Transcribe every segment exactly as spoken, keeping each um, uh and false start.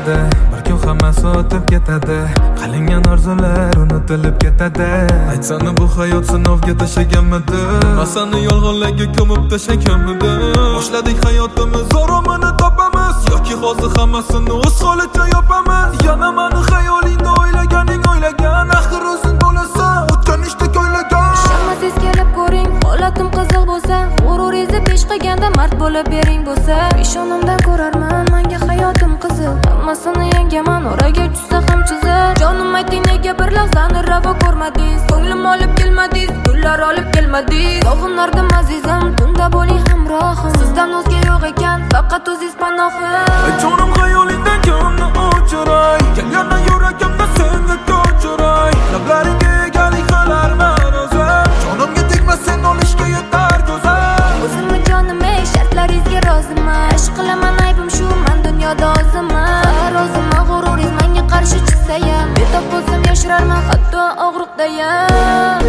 bo'ladi, bir kun hammasi o'tib ketadi. Qilingan orzular unutilib ketadi. Aytsana bu hayot sinovga tashlaganmidi? Masani yolg'onlarga ko'mib tashlaganmidi? Boshladik hayotimiz oromini topamiz yoki hozir hammasini o'z holicha yopamiz? Yana mani xayolingda o'ylaganing o'ylagan, axir o'zing bo'lasan o'tgan ishdek o'ylagan. Shamma tez kelib ko'ring, holatim qizil bo'lsa, g'urur ezib ish qilganda mard bo'lib bering bo'lsa, ishonimdan ko'rarman menga hayotim qizil. Hammasini yangaman, oraga tushsa ham chizib. Jonim ayting nega bir lahzani ravo ko'rmadingiz? Ko'nglim olib kelmadingiz, gullar olib kelmadingiz. Sog'inardim azizim, tunda bo'ling hamrohim. Sizdan o'zga yo'q ekan, faqat o'zingiz panohim. Jonim xayolingdan ko'nglimni o'chiray, kel yana yuragimda senga ko'chiray. Lablaringga egalik qilarman o'zim, jonimga tegma sen olishga yetar ko'zim. O'zimni jonim ey shartlaringizga roziman. Ish qilaman aybim shu, men dunyoda oziman. Roziman g'ururingiz menga qarshi chiqsa ham, betob bo'lsam yashirarman hatto og'riqdayam.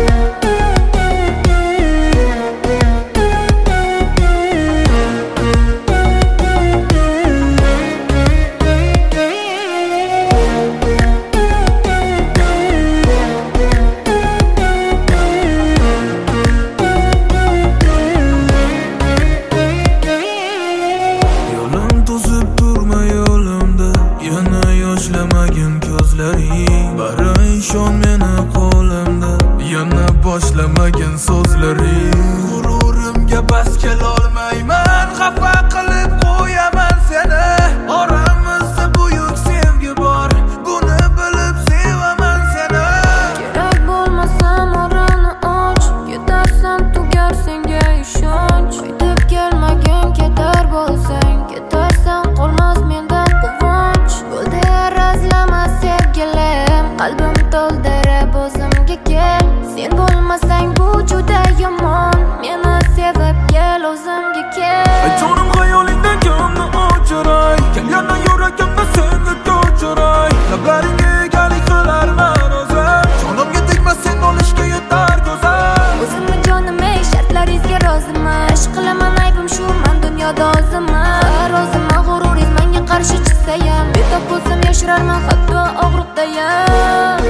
Yoshlamagin ko'zlaring, bari ishon meni qo'limda. Yana boshlamagin so'zlaring. G'ururimga bas kelolmayman, xafa qilib qo'yaman seni. Oramizda buyuk sevgi bor, buni bilib sevaman seni. Kerak bo'lmasam orani och, ketarsan tugar senga ishonch. Qaytib kelmagin ketar bo'lsang, ketarsan qolmas mendan quvonch. Bo'ldi arazlama sevgilim, qalbim to'ldirib o'zimga kel. Sen bo'lmasang bu juda yomon, meni sevib kel o'zimga kel. Jonim xayolingdan ko'nglimni o'chiray, kel yana yuragimda senga ko'chiray. Lablaringga egalik qilarman o'zim, jonimga tegma sen olishga yetar ko'zim. O'zimni jonim ey shartlaringizga roziman. Ish qilaman aybim shu, men dunyoda oziman. Roziman g'ururingiz menga qarshi chiqsa ham, betob bo'lsam yashirarman hatto og'riqdayam.